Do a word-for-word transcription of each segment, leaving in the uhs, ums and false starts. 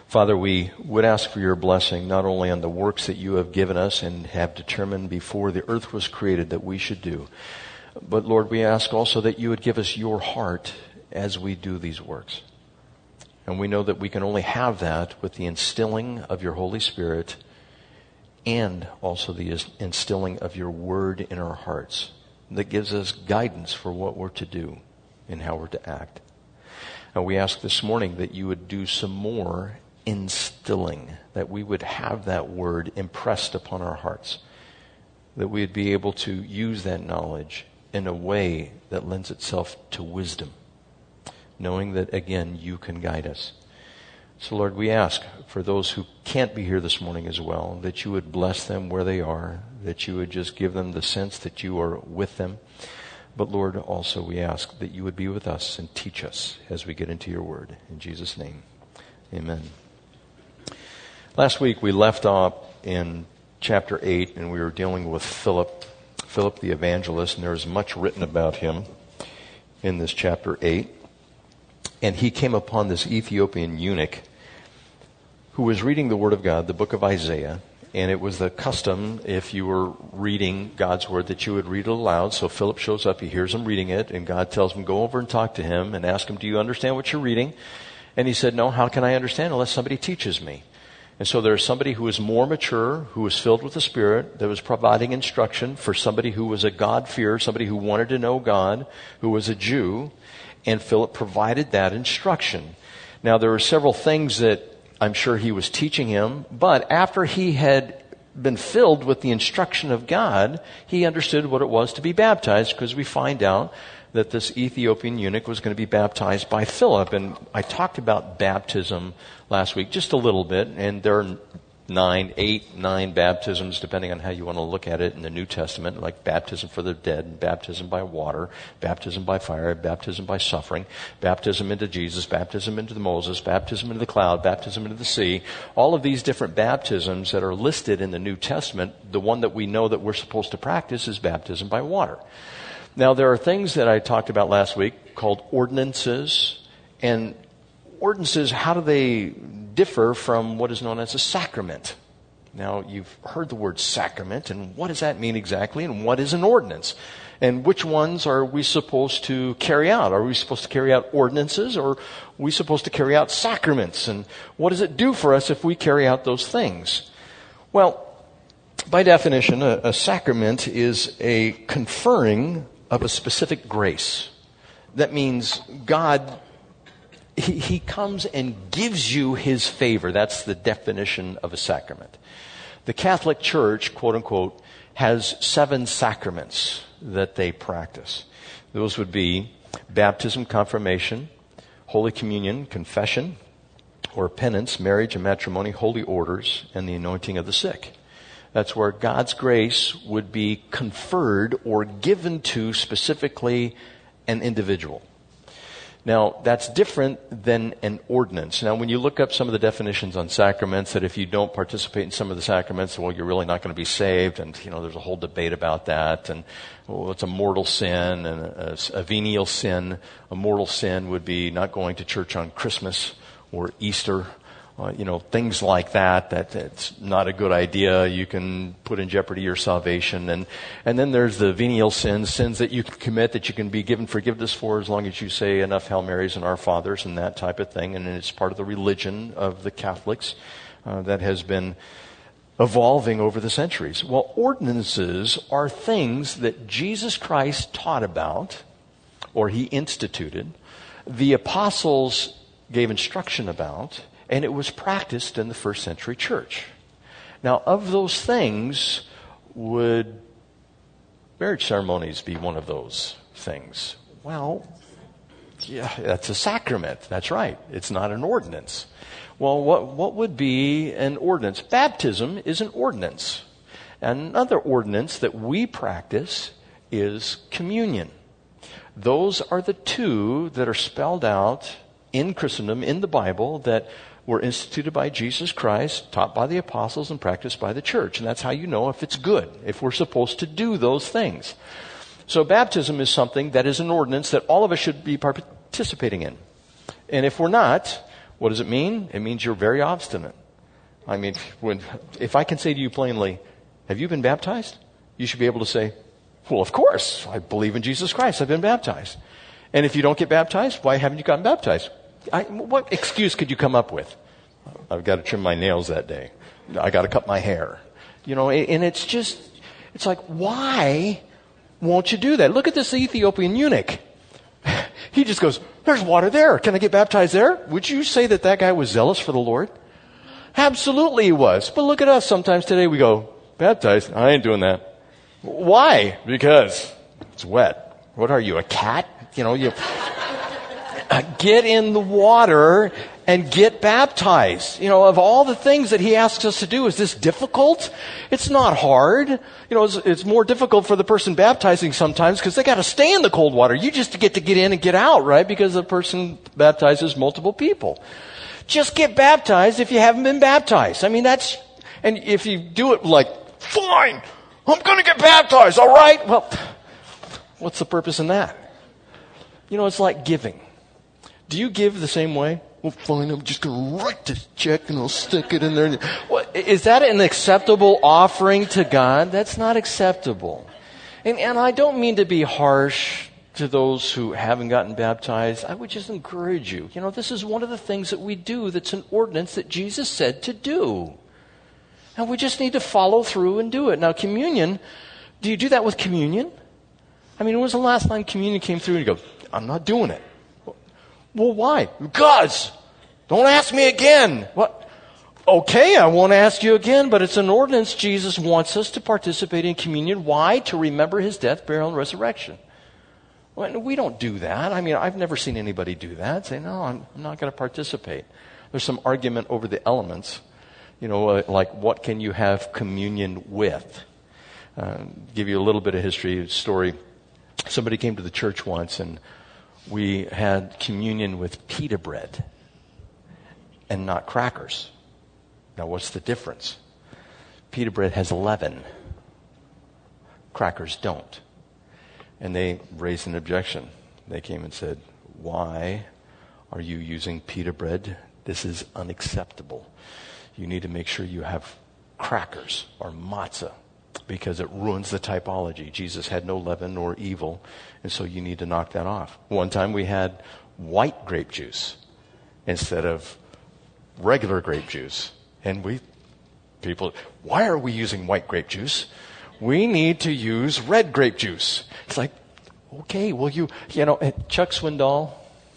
Father, we would ask for your blessing not only on the works that you have given us and have determined before the earth was created that we should do, but Lord, we ask also that you would give us your heart as we do these works. And we know that we can only have that with the instilling of your Holy Spirit and also the instilling of your word in our hearts that gives us guidance for what we're to do and how we're to act. And we ask this morning that you would do some more instilling, that we would have that word impressed upon our hearts, that we would be able to use that knowledge in a way that lends itself to wisdom, knowing that, again, you can guide us. So, Lord, we ask for those who can't be here this morning as well, that you would bless them where they are, that you would just give them the sense that you are with them. But, Lord, also we ask that you would be with us and teach us as we get into your word. In Jesus' name, amen. Last week we left off in chapter eight, and we were dealing with Philip, Philip the evangelist, and there is much written about him in this chapter eight. And he came upon this Ethiopian eunuch who was reading the Word of God, the book of Isaiah, and it was the custom, if you were reading God's Word, that you would read it aloud. So Philip shows up, he hears him reading it, and God tells him, go over and talk to him and ask him, do you understand what you're reading? And he said, no, how can I understand unless somebody teaches me? And so there's somebody who was more mature, who was filled with the Spirit, that was providing instruction for somebody who was a God-fearer, somebody who wanted to know God, who was a Jew, and Philip provided that instruction. Now, there were several things that I'm sure he was teaching him, but after he had been filled with the instruction of God, he understood what it was to be baptized, because we find out that this Ethiopian eunuch was going to be baptized by Philip. And I talked about baptism last week just a little bit, and there are nine, eight, nine baptisms, depending on how you want to look at it in the New Testament, like baptism for the dead, baptism by water, baptism by fire, baptism by suffering, baptism into Jesus, baptism into Moses, baptism into the cloud, baptism into the sea. All of these different baptisms that are listed in the New Testament, the one that we know that we're supposed to practice is baptism by water. Now, there are things that I talked about last week called ordinances, and ordinances, how do they differ from what is known as a sacrament? Now, you've heard the word sacrament, and what does that mean exactly, and what is an ordinance? And which ones are we supposed to carry out? Are we supposed to carry out ordinances, or are we supposed to carry out sacraments? And what does it do for us if we carry out those things? Well, by definition, a, a sacrament is a conferring of a specific grace. That means God, he, he comes and gives you his favor. That's the definition of a sacrament. The Catholic Church, quote unquote, has seven sacraments that they practice. Those would be baptism, confirmation, Holy Communion, confession, or penance, marriage and matrimony, holy orders, and the anointing of the sick. That's where God's grace would be conferred or given to specifically an individual. Now, that's different than an ordinance. Now, when you look up some of the definitions on sacraments, that if you don't participate in some of the sacraments, well, you're really not going to be saved. And, you know, there's a whole debate about that. And, well, it's a mortal sin and a, a venial sin. A mortal sin would be not going to church on Christmas or Easter. Uh, you know, things like that, that it's not a good idea. You can put in jeopardy your salvation. And, and then there's the venial sins, sins that you can commit that you can be given forgiveness for as long as you say enough Hail Marys and Our Fathers and that type of thing. And it's part of the religion of the Catholics uh, that has been evolving over the centuries. Well, ordinances are things that Jesus Christ taught about, or he instituted. The apostles gave instruction about, and it was practiced in the first century church. Now, of those things, would marriage ceremonies be one of those things? Well, yeah, that's a sacrament. That's right. It's not an ordinance. Well, what, what would be an ordinance? Baptism is an ordinance. Another ordinance that we practice is communion. Those are the two that are spelled out in Christendom, in the Bible, that were instituted by Jesus Christ, taught by the apostles, and practiced by the church. And that's how you know if it's good, if we're supposed to do those things. So baptism is something that is an ordinance that all of us should be participating in. And if we're not, What does it mean? It means you're very obstinate. I mean, when, if I can say to you plainly, have you been baptized? You should be able to say, well, of course, I believe in Jesus Christ. I've been baptized. And if you don't get baptized, why haven't you gotten baptized? I, what excuse could you come up with? I've got to trim my nails that day. I got to cut my hair. You know, and it's just, it's like, why won't you do that? Look at this Ethiopian eunuch. He just goes, there's water there. Can I get baptized there? Would you say that that guy was zealous for the Lord? Absolutely he was. But look at us. Sometimes today we go, baptized? I ain't doing that. Why? Because it's wet. What are you, a cat? You know, you get in the water and get baptized. You know, of all the things that he asks us to do, is this difficult? It's not hard. You know, it's, it's more difficult for the person baptizing sometimes because they got to stay in the cold water. You just get to get in and get out, right? Because the person baptizes multiple people. Just get baptized if you haven't been baptized. I mean, that's, and if you do it like, fine, I'm going to get baptized, all right? Well, what's the purpose in that? You know, it's like giving. Do you give the same way? Well, fine, I'm just going to write this check and I'll stick it in there. Well, is that an acceptable offering to God? That's not acceptable. And, and I don't mean to be harsh to those who haven't gotten baptized. I would just encourage you. You know, this is one of the things that we do that's an ordinance that Jesus said to do. And we just need to follow through and do it. Now, communion, do you do that with communion? I mean, when was the last time communion came through and you go, I'm not doing it? Well, why? Because. Don't ask me again. What? Okay, I won't ask you again, but it's an ordinance. Jesus wants us to participate in communion. Why? To remember his death, burial, and resurrection. Well, we don't do that. I mean, I've never seen anybody do that. Say, no, I'm, I'm not going to participate. There's some argument over the elements. You know, uh, like what can you have communion with? Uh, give you a little bit of history, story. Somebody came to the church once and we had communion with pita bread and not crackers. Now, what's the difference? Pita bread has leaven. Crackers don't. And they raised an objection. They came and said, why are you using pita bread? This is unacceptable. You need to make sure you have crackers or matzah because it ruins the typology. Jesus had no leaven or evil, and so you need to knock that off. One time we had white grape juice instead of regular grape juice. And we, people, why are we using white grape juice? We need to use red grape juice. It's like, okay, well, you, you know, Chuck Swindoll,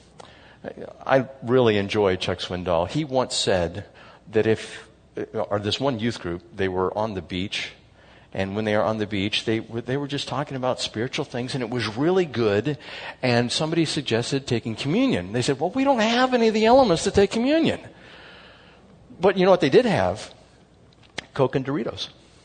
I really enjoy Chuck Swindoll. He once said that if, or this one youth group, they were on the beach, and when they are on the beach, they were, they were just talking about spiritual things, and it was really good, and somebody suggested taking communion. They said, well, we don't have any of the elements to take communion. But you know what they did have? Coke and Doritos.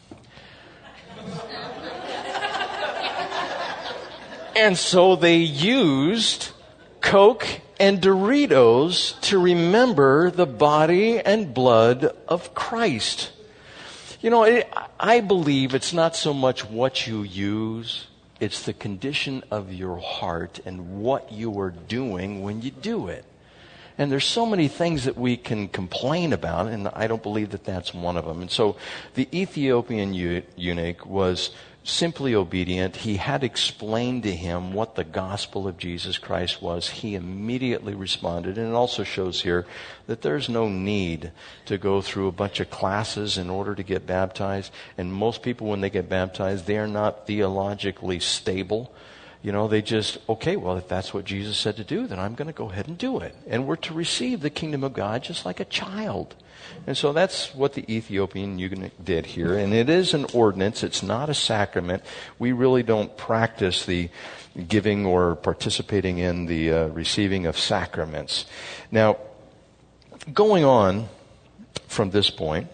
And so they used Coke and Doritos to remember the body and blood of Christ. You know, it, I believe it's not so much what you use, it's the condition of your heart and what you are doing when you do it. And there's so many things that we can complain about, and I don't believe that that's one of them. And so the Ethiopian eunuch was simply obedient. He had explained to him what the gospel of Jesus Christ was. He immediately responded. And it also shows here that there's no need to go through a bunch of classes in order to get baptized. And most people, when they get baptized, they are not theologically stable. You know, they just, okay, well, if that's what Jesus said to do, then I'm going to go ahead and do it. And we're to receive the kingdom of God just like a child. And so that's what the Ethiopian eunuch did here. And it is an ordinance. It's not a sacrament. We really don't practice the giving or participating in the uh, receiving of sacraments. Now, going on from this point,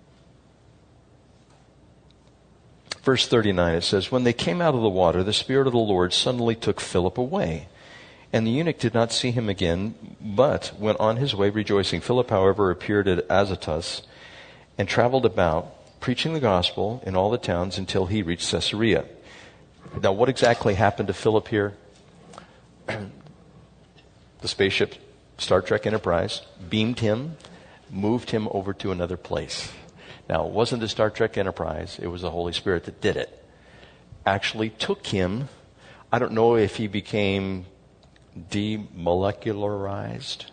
verse thirty-nine, it says, when they came out of the water, the Spirit of the Lord suddenly took Philip away. And the eunuch did not see him again, but went on his way rejoicing. Philip, however, appeared at Azotus and traveled about, preaching the gospel in all the towns until he reached Caesarea. Now, what exactly happened to Philip here? The spaceship Star Trek Enterprise, beamed him, moved him over to another place. Now, it wasn't the Star Trek Enterprise. It was the Holy Spirit that did it. Actually took him. I don't know if he became demolecularized.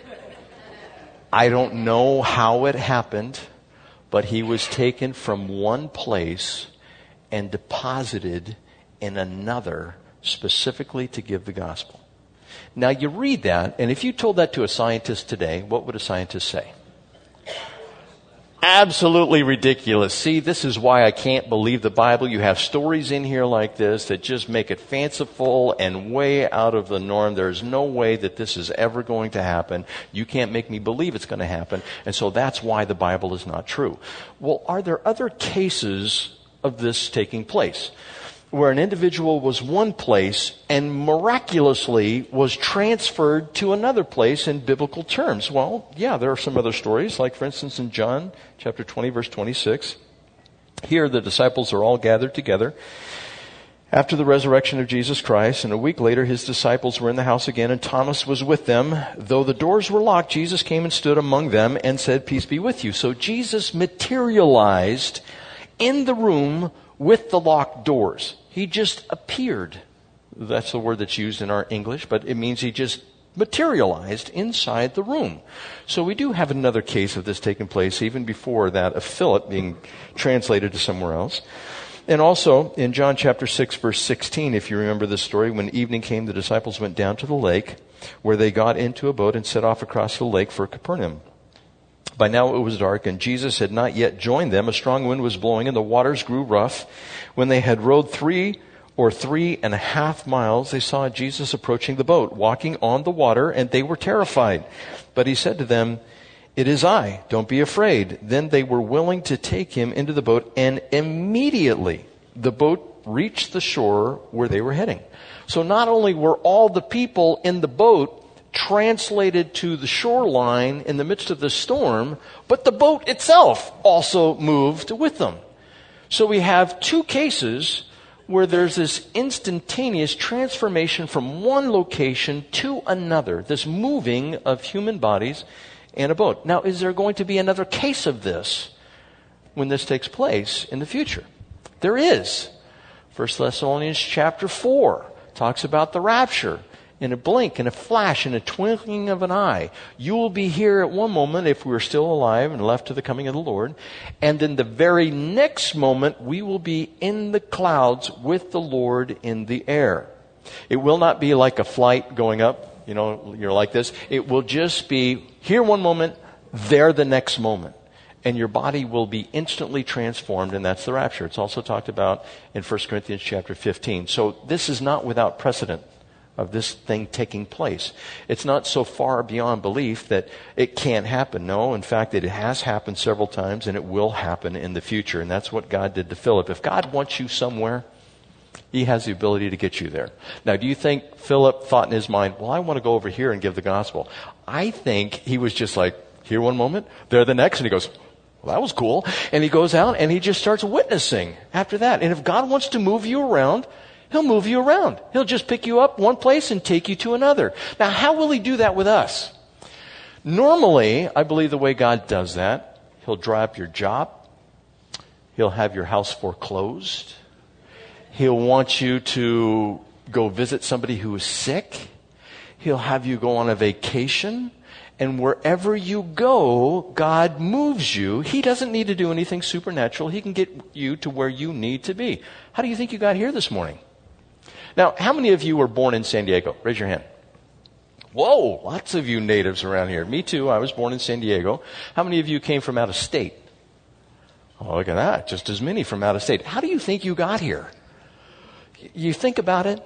I don't know how it happened, but he was taken from one place and deposited in another specifically to give the gospel. Now you read that, and if you told that to a scientist today, what would a scientist say? Absolutely ridiculous. See, this is why I can't believe the Bible. You have stories in here like this that just make it fanciful and way out of the norm. There's no way that this is ever going to happen. You can't make me believe it's going to happen. And so that's why the Bible is not true. Well, are there other cases of this taking place, where an individual was one place and miraculously was transferred to another place in biblical terms? Well, yeah, there are some other stories, like for instance in John chapter twenty, verse twenty-six. Here the disciples are all gathered together after the resurrection of Jesus Christ, and a week later his disciples were in the house again, and Thomas was with them. Though the doors were locked, Jesus came and stood among them and said, "Peace be with you." So Jesus materialized in the room with the locked doors. He just appeared. That's the word that's used in our English, but it means he just materialized inside the room. So we do have another case of this taking place even before that of Philip being translated to somewhere else. And also in John chapter six, verse sixteen, if you remember this story, when evening came, the disciples went down to the lake, where they got into a boat and set off across the lake for Capernaum. By now it was dark, and Jesus had not yet joined them. A strong wind was blowing, and the waters grew rough. When they had rowed three or three and a half miles, they saw Jesus approaching the boat, walking on the water, and they were terrified. But he said to them, "It is I, don't be afraid." Then they were willing to take him into the boat, and immediately the boat reached the shore where they were heading. So not only were all the people in the boat translated to the shoreline in the midst of the storm, but the boat itself also moved with them. So we have two cases where there's this instantaneous transformation from one location to another, this moving of human bodies in a boat. Now, is there going to be another case of this when this takes place in the future? There is. First Thessalonians chapter four talks about the rapture. In a blink, in a flash, in a twinkling of an eye. You will be here at one moment if we're still alive and left to the coming of the Lord. And in the very next moment, we will be in the clouds with the Lord in the air. It will not be like a flight going up, you know, you're like this. It will just be here one moment, there the next moment. And your body will be instantly transformed, and that's the rapture. It's also talked about in First Corinthians chapter fifteen. So this is not without precedent of this thing taking place. It's not so far beyond belief that it can't happen. No, in fact, it has happened several times, and it will happen in the future. And that's what God did to Philip. If God wants you somewhere, he has the ability to get you there. Now, do you think Philip thought in his mind, well, I want to go over here and give the gospel? I think he was just like, here one moment, there the next, and he goes, well, that was cool. And he goes out and he just starts witnessing after that. And if God wants to move you around, he'll move you around. He'll just pick you up one place and take you to another. Now, how will he do that with us? Normally, I believe the way God does that, he'll dry up your job. He'll have your house foreclosed. He'll want you to go visit somebody who is sick. He'll have you go on a vacation. And wherever you go, God moves you. He doesn't need to do anything supernatural. He can get you to where you need to be. How do you think you got here this morning? Now, how many of you were born in San Diego? Raise your hand. Whoa, lots of you natives around here. Me too. I was born in San Diego. How many of you came from out of state? Oh, look at that. Just as many from out of state. How do you think you got here? You think about it.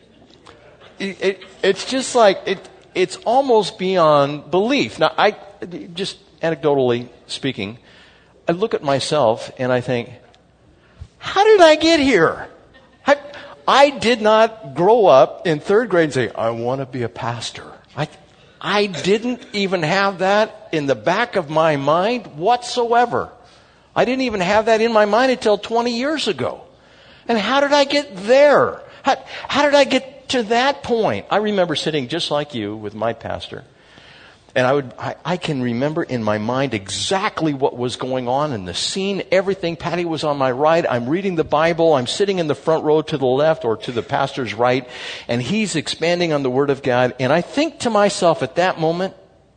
It, it it's just like, it. it's almost beyond belief. Now, I, just anecdotally speaking, I look at myself and I think, how did I get here? I, I did not grow up in third grade and say, I want to be a pastor. I, I didn't even have that in the back of my mind whatsoever. I didn't even have that in my mind until twenty years ago. And how did I get there? How, how did I get to that point? I remember sitting just like you with my pastor And I would, I, I can remember in my mind exactly what was going on in the scene, everything. Patty was on my right. I'm reading the Bible. I'm sitting in the front row to the left or to the pastor's right, and he's expanding on the Word of God. And I think to myself at that moment,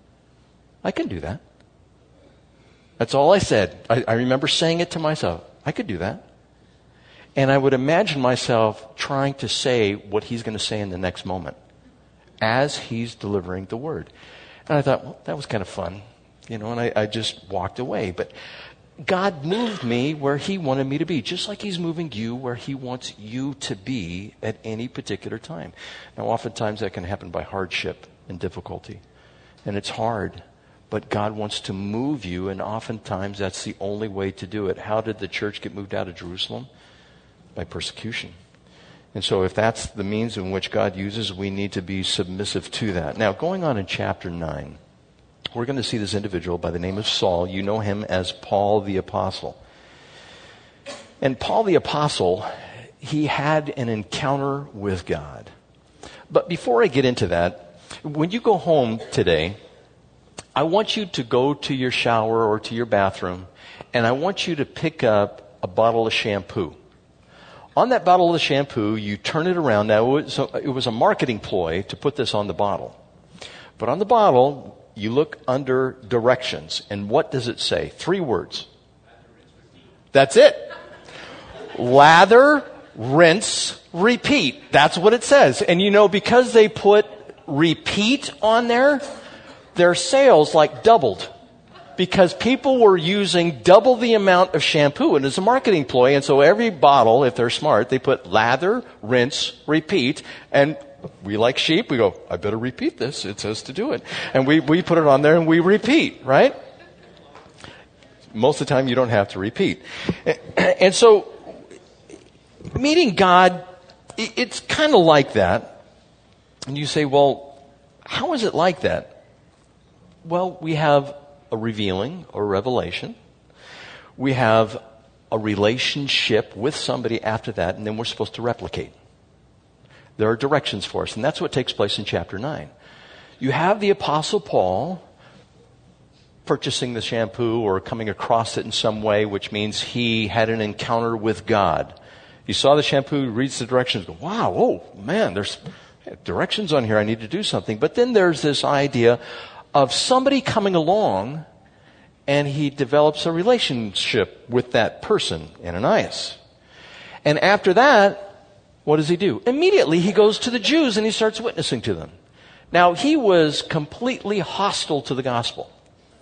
I can do that. That's all I said. I, I remember saying it to myself. I could do that. And I would imagine myself trying to say what he's going to say in the next moment as he's delivering the Word. And I thought, well, that was kind of fun, you know, and I, I just walked away. But God moved me where He wanted me to be, just like He's moving you where He wants you to be at any particular time. Now, oftentimes that can happen by hardship and difficulty, and it's hard. But God wants to move you, and oftentimes that's the only way to do it. How did the church get moved out of Jerusalem? By persecution. And so if that's the means in which God uses, we need to be submissive to that. Now, going on in chapter nine, we're going to see this individual by the name of Saul. You know him as Paul the Apostle. And Paul the Apostle, he had an encounter with God. But before I get into that, when you go home today, I want you to go to your shower or to your bathroom, and I want you to pick up a bottle of shampoo. On that bottle of shampoo, you turn it around. Now, it was, a, it was a marketing ploy to put this on the bottle. But on the bottle, you look under directions. And what does it say? Three words. That's it. Lather, rinse, repeat. That's what it says. And you know, because they put repeat on there, their sales like doubled. Because people were using double the amount of shampoo, and it's a marketing ploy. And so every bottle, if they're smart, they put lather, rinse, repeat. And we like sheep. We go, I better repeat this. It says to do it. And we, we put it on there and we repeat, right? Most of the time you don't have to repeat. And so meeting God, it's kind of like that. And you say, well, how is it like that? Well, we have a revealing or revelation. We have a relationship with somebody after that, and then we're supposed to replicate. There are directions for us, and that's what takes place in chapter nine. You have the Apostle Paul purchasing the shampoo or coming across it in some way, which means he had an encounter with God. He saw the shampoo, reads the directions, go, wow, oh man, there's directions on here, I need to do something. But then there's this idea of somebody coming along, and he develops a relationship with that person, Ananias. And after that, what does he do? Immediately he goes to the Jews and he starts witnessing to them. Now, he was completely hostile to the gospel.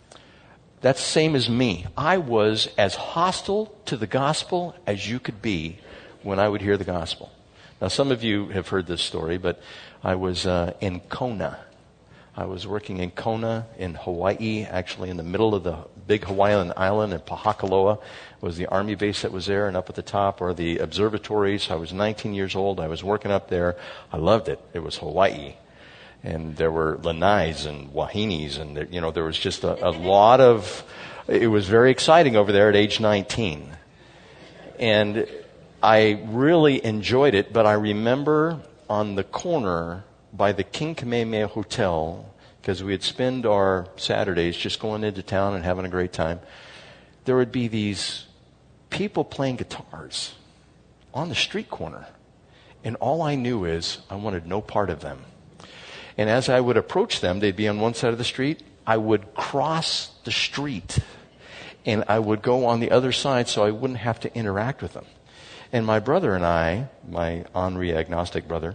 That's the same as me. I was as hostile to the gospel as you could be when I would hear the gospel. Now, some of you have heard this story, but I was uh, in Kona. I was working in Kona in Hawaii, actually in the middle of the big Hawaiian island in Pahakuloa. Was the army base that was there, and up at the top are the observatories. I was nineteen years old. I was working up there. I loved it. It was Hawaii. And there were lanais and wahinis, and there, you know, there was just a, a lot of, it was very exciting over there at age nineteen. And I really enjoyed it, but I remember on the corner by the King Kamehameha Hotel, because we had spent our Saturdays just going into town and having a great time, there would be these people playing guitars on the street corner. And all I knew is I wanted no part of them. And as I would approach them, they'd be on one side of the street. I would cross the street and I would go on the other side so I wouldn't have to interact with them. And my brother and I, my Henri agnostic brother,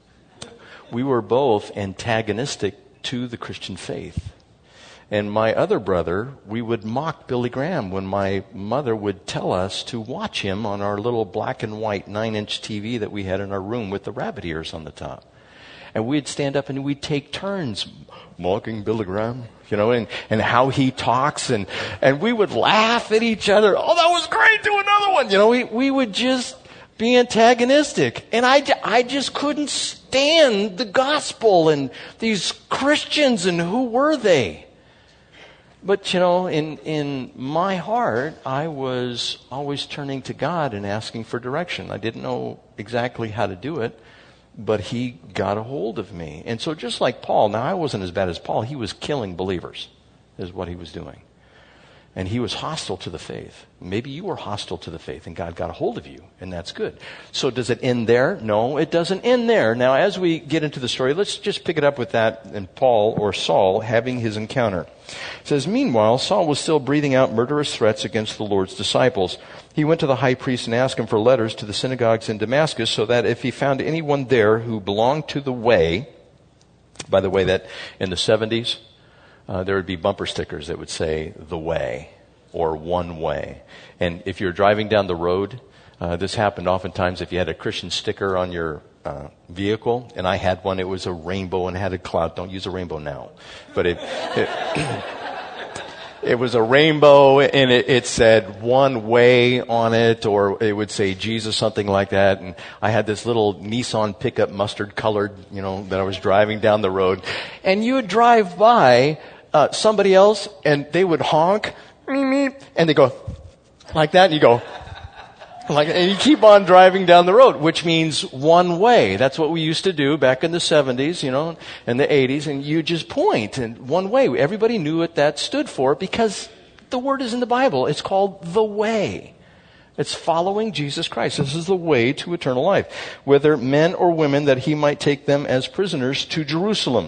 we were both antagonistic to the Christian faith. And my other brother, we would mock Billy Graham when my mother would tell us to watch him on our little black and white nine-inch T V that we had in our room with the rabbit ears on the top. And we'd stand up and we'd take turns mocking Billy Graham, you know, and, and how he talks. And, and we would laugh at each other. Oh, that was great. Do another one. You know, we, we would just be antagonistic. And I, I just couldn't stand the gospel and these Christians and who were they? But, you know, in, in my heart, I was always turning to God and asking for direction. I didn't know exactly how to do it, but he got a hold of me. And so just like Paul, now I wasn't as bad as Paul. He was killing believers, is what he was doing. And he was hostile to the faith. Maybe you were hostile to the faith and God got a hold of you, and that's good. So does it end there? No, it doesn't end there. Now, as we get into the story, let's just pick it up with that and Paul or Saul having his encounter. It says, meanwhile, Saul was still breathing out murderous threats against the Lord's disciples. He went to the high priest and asked him for letters to the synagogues in Damascus so that if he found anyone there who belonged to the way, by the way, that in the seventies, Uh, there would be bumper stickers that would say the way or one way. And if you're driving down the road, uh, this happened oftentimes if you had a Christian sticker on your uh, vehicle. And I had one. It was a rainbow and had a cloud. Don't use a rainbow now. But it, it, it was a rainbow and it, it said one way on it, or it would say Jesus, something like that. And I had this little Nissan pickup, mustard colored, you know, that I was driving down the road. And you would drive by Uh, somebody else, and they would honk, and they go like that, and you go like, and you keep on driving down the road, which means one way. That's what we used to do back in the seventies, you know, and the eighties, and you just point and one way. Everybody knew what that stood for because the word is in the Bible. It's called the way. It's following Jesus Christ. This is the way to eternal life, whether men or women, that he might take them as prisoners to Jerusalem.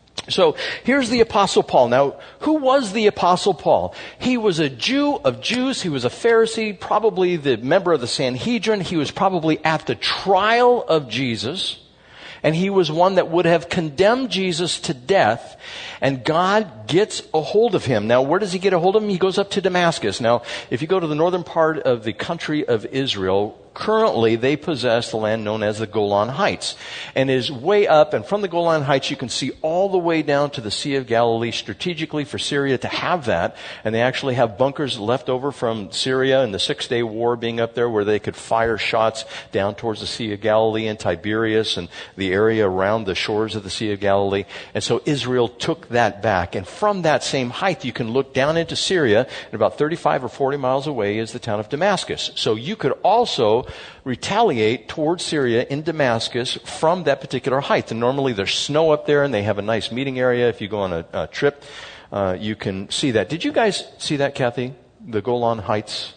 So here's the Apostle Paul. Now, who was the Apostle Paul? He was a Jew of Jews. He was a Pharisee, probably the member of the Sanhedrin. He was probably at the trial of Jesus. And he was one that would have condemned Jesus to death. And God gets a hold of him. Now, where does he get a hold of him? He goes up to Damascus. Now, if you go to the northern part of the country of Israel, currently they possess the land known as the Golan Heights. And is way up, and from the Golan Heights you can see all the way down to the Sea of Galilee, strategically for Syria to have that. And they actually have bunkers left over from Syria in the Six-Day War being up there where they could fire shots down towards the Sea of Galilee and Tiberias and the area around the shores of the Sea of Galilee. And so Israel took that back. And from that same height you can look down into Syria, and about thirty-five or forty miles away is the town of Damascus. So you could also retaliate towards Syria in Damascus from that particular height. And normally there's snow up there and they have a nice meeting area. If you go on a, a trip, uh, you can see that. Did you guys see that, Kathy? The Golan Heights?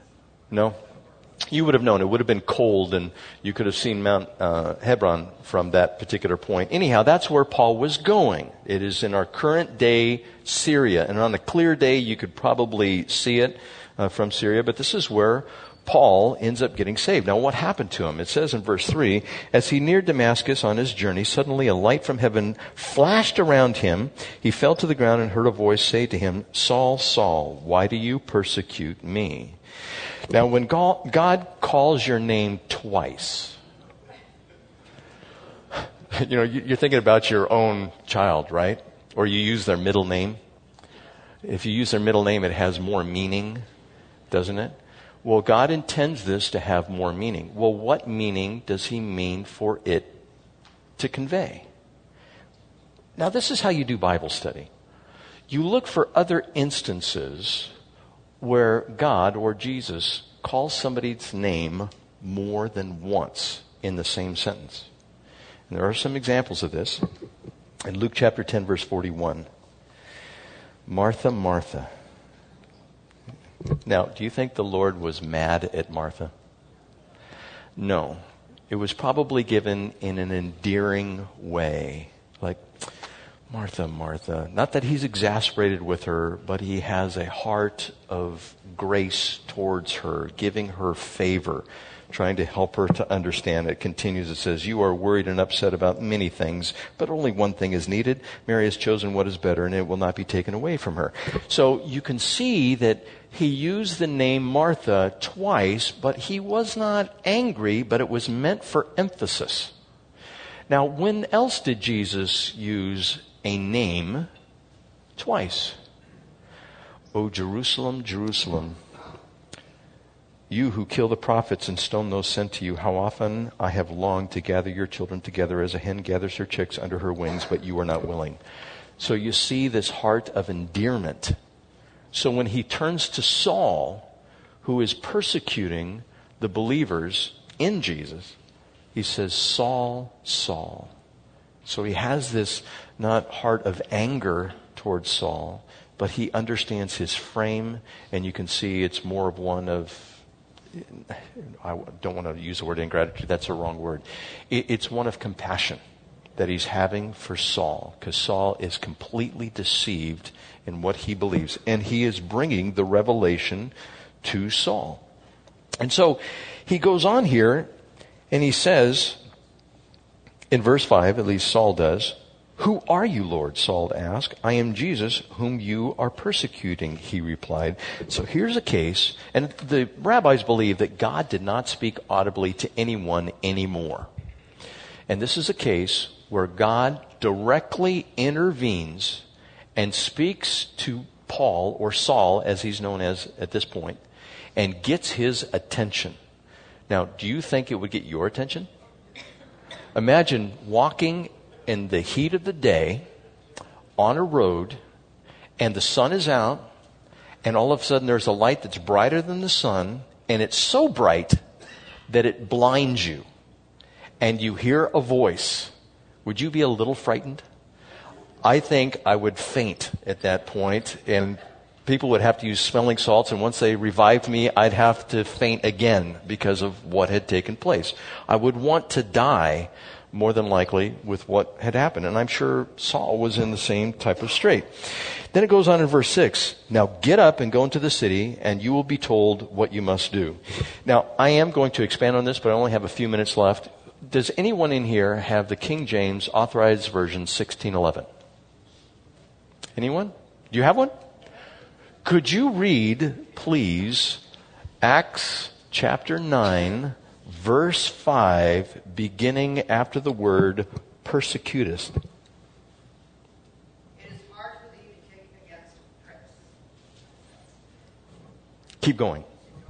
No? You would have known. It would have been cold and you could have seen Mount uh, Hebron from that particular point. Anyhow, that's where Paul was going. It is in our current day Syria. And on a clear day you could probably see it uh, from Syria. But this is where Paul ends up getting saved. Now, what happened to him? It says in verse three, as he neared Damascus on his journey, suddenly a light from heaven flashed around him. He fell to the ground and heard a voice say to him, Saul, Saul, why do you persecute me? Now, when God calls your name twice, you know, you're thinking about your own child, right? Or you use their middle name. If you use their middle name, it has more meaning, doesn't it? Well, God intends this to have more meaning. Well, what meaning does he mean for it to convey? Now, this is how you do Bible study. You look for other instances where God or Jesus calls somebody's name more than once in the same sentence. And there are some examples of this. In Luke chapter ten, verse forty-one, Martha, Martha. Now, do you think the Lord was mad at Martha? No. It was probably given in an endearing way. Like, Martha, Martha. Not that he's exasperated with her, but he has a heart of grace towards her, giving her favor, trying to help her to understand. It continues, it says, you are worried and upset about many things, but only one thing is needed. Mary has chosen what is better, and it will not be taken away from her. So you can see that he used the name Martha twice, but he was not angry, but it was meant for emphasis. Now, when else did Jesus use a name twice? O Jerusalem, Jerusalem, you who kill the prophets and stone those sent to you, how often I have longed to gather your children together as a hen gathers her chicks under her wings, but you are not willing. So you see this heart of endearment. So when he turns to Saul, who is persecuting the believers in Jesus, he says, Saul, Saul. So he has this not heart of anger towards Saul, but he understands his frame, and you can see it's more of one of, I don't want to use the word ingratitude, that's a wrong word. It's one of compassion that he's having for Saul, because Saul is completely deceived in what he believes, and he is bringing the revelation to Saul. And so he goes on here, and he says, in verse five, at least Saul does, "Who are you, Lord?" Saul asked. "I am Jesus, whom you are persecuting," he replied. So here's a case, and the rabbis believe that God did not speak audibly to anyone anymore. And this is a case where God directly intervenes and speaks to Paul, or Saul, as he's known as at this point, and gets his attention. Now, do you think it would get your attention? Imagine walking in the heat of the day on a road, and the sun is out, and all of a sudden there's a light that's brighter than the sun, and it's so bright that it blinds you, and you hear a voice. Would you be a little frightened? I think I would faint at that point, and people would have to use smelling salts, and once they revived me, I'd have to faint again because of what had taken place. I would want to die, more than likely, with what had happened. And I'm sure Saul was in the same type of strait. Then it goes on in verse six. "Now get up and go into the city, and you will be told what you must do." Now, I am going to expand on this, but I only have a few minutes left. Does anyone in here have the King James Authorized Version sixteen eleven? Anyone? Do you have one? Could you read, please, Acts chapter nine, verse five, beginning after the word persecutest? It is hard for thee to kick against pricks. Keep going.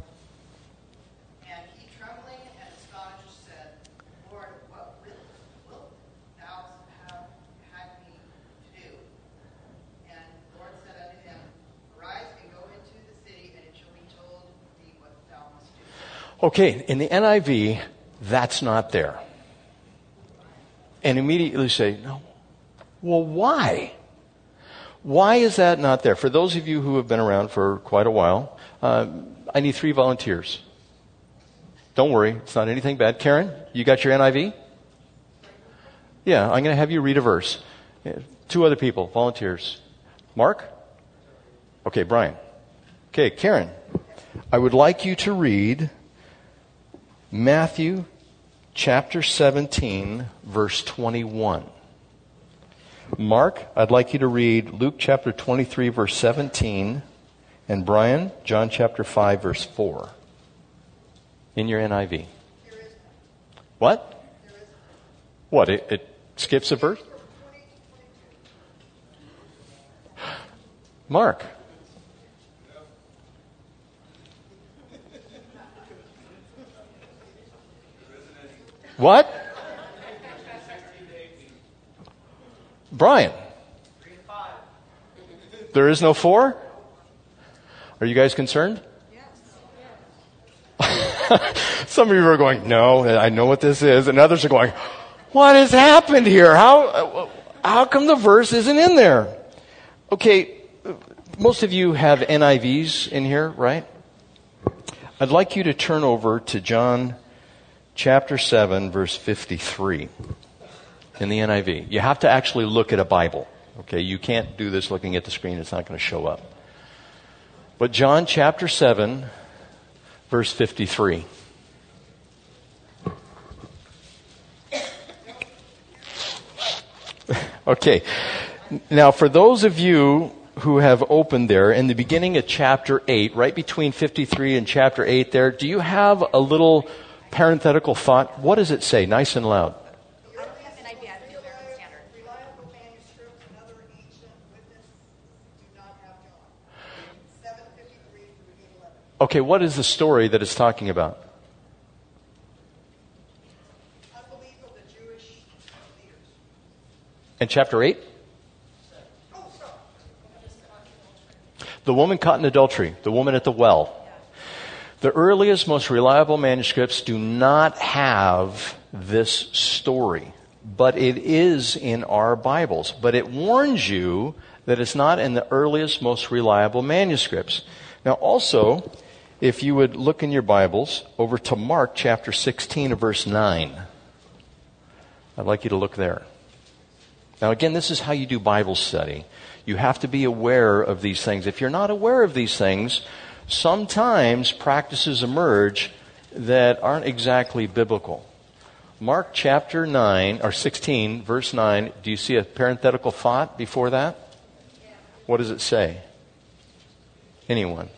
And he, trembling and astonished, said, Lord, what wilt, wilt thou have had me to do? And the Lord said unto him, Arise and go into the city, and it shall be told thee what thou must do. Okay, in the N I V, that's not there. And immediately say, no. Well, why? Why is that not there? For those of you who have been around for quite a while, uh, I need three volunteers. Don't worry, it's not anything bad. Karen, you got your N I V? Yeah, I'm going to have you read a verse. Two other people, volunteers. Mark? Okay, Brian. Okay, Karen, I would like you to read Matthew chapter seventeen, verse twenty-one. Mark, I'd like you to read Luke chapter twenty-three, verse seventeen. And Brian, John chapter five, verse four. In your N I V. What? What? It, it skips a verse? Mark. What? Brian. There is no four? Are you guys concerned? Yes. Some of you are going, no, I know what this is. And others are going, what has happened here? How, how come the verse isn't in there? Okay, most of you have N I Vs in here, right? I'd like you to turn over to John chapter seven, verse fifty-three in the N I V. You have to actually look at a Bible. Okay, you can't do this looking at the screen. It's not going to show up. But John chapter seven, verse fifty-three. Okay. Now, for those of you who have opened there, in the beginning of chapter eight, right between fifty-three and chapter eight there, do you have a little parenthetical thought? What does it say? Nice and loud. Okay, what is the story that it's talking about? Unbelief of the Jewish leaders. And chapter eight? Oh, sorry. The woman caught in adultery, the woman at the well. The earliest, most reliable manuscripts do not have this story, but it is in our Bibles. But it warns you that it's not in the earliest, most reliable manuscripts. Now also, if you would look in your Bibles over to Mark chapter sixteen, verse nine. I'd like you to look there. Now again, this is how you do Bible study. You have to be aware of these things. If you're not aware of these things, sometimes practices emerge that aren't exactly biblical. Mark chapter nine, or sixteen, verse nine, do you see a parenthetical thought before that? What does it say? Anyone?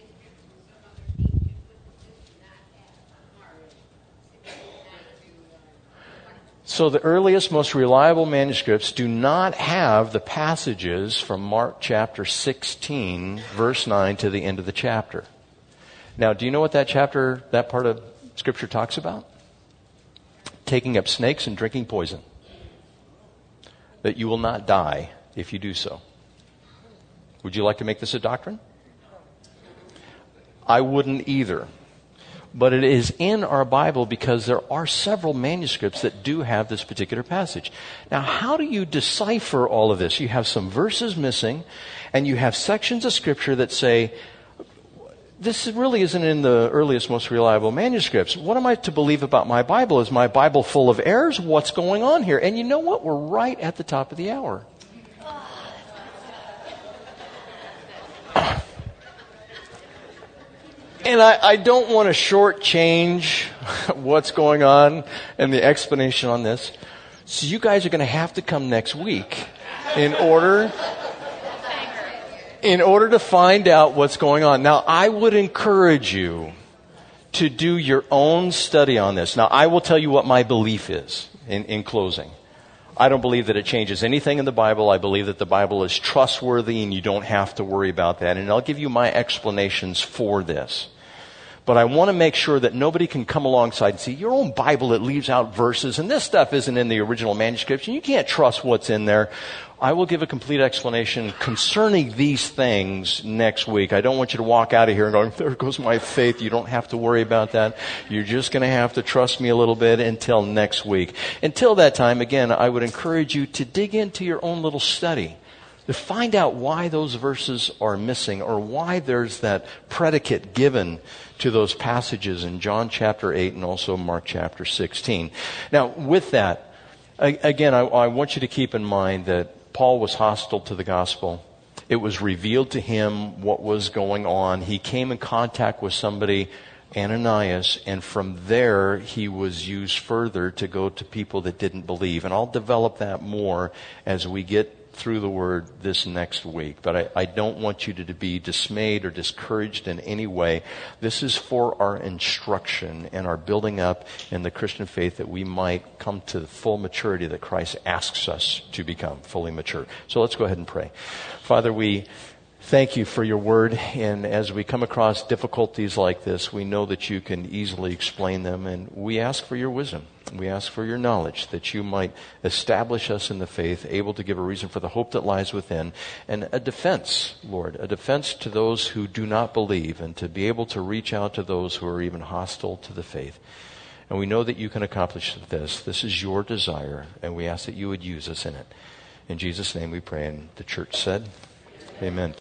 So the earliest, most reliable manuscripts do not have the passages from Mark chapter sixteen, verse nine to the end of the chapter. Now, do you know what that chapter, that part of Scripture talks about? Taking up snakes and drinking poison. That you will not die if you do so. Would you like to make this a doctrine? I wouldn't either. But it is in our Bible because there are several manuscripts that do have this particular passage. Now, how do you decipher all of this? You have some verses missing, and you have sections of Scripture that say, this really isn't in the earliest, most reliable manuscripts. What am I to believe about my Bible? Is my Bible full of errors? What's going on here? And you know what? We're right at the top of the hour. And I, I don't want to shortchange what's going on and the explanation on this. So you guys are going to have to come next week in order, in order to find out what's going on. Now, I would encourage you to do your own study on this. Now, I will tell you what my belief is in, in closing. I don't believe that it changes anything in the Bible. I believe that the Bible is trustworthy and you don't have to worry about that. And I'll give you my explanations for this. But I want to make sure that nobody can come alongside and see your own Bible, it leaves out verses, and this stuff isn't in the original manuscripts, and you can't trust what's in there. I will give a complete explanation concerning these things next week. I don't want you to walk out of here and go, there goes my faith. You don't have to worry about that. You're just going to have to trust me a little bit until next week. Until that time, again, I would encourage you to dig into your own little study, to find out why those verses are missing or why there's that predicate given to those passages in John chapter eight and also Mark chapter sixteen. Now, with that, again, I, I want you to keep in mind that Paul was hostile to the gospel. It was revealed to him what was going on. He came in contact with somebody, Ananias, and from there he was used further to go to people that didn't believe. And I'll develop that more as we get through the Word this next week. But I, I don't want you to, to be dismayed or discouraged in any way. This is for our instruction and our building up in the Christian faith that we might come to the full maturity that Christ asks us to become, fully mature. So let's go ahead and pray. Father, we thank you for your Word, and as we come across difficulties like this, we know that you can easily explain them, and we ask for your wisdom. We ask for your knowledge, that you might establish us in the faith, able to give a reason for the hope that lies within, and a defense, Lord, a defense to those who do not believe, and to be able to reach out to those who are even hostile to the faith. And we know that you can accomplish this. This is your desire, and we ask that you would use us in it. In Jesus' name we pray, and the church said, amen.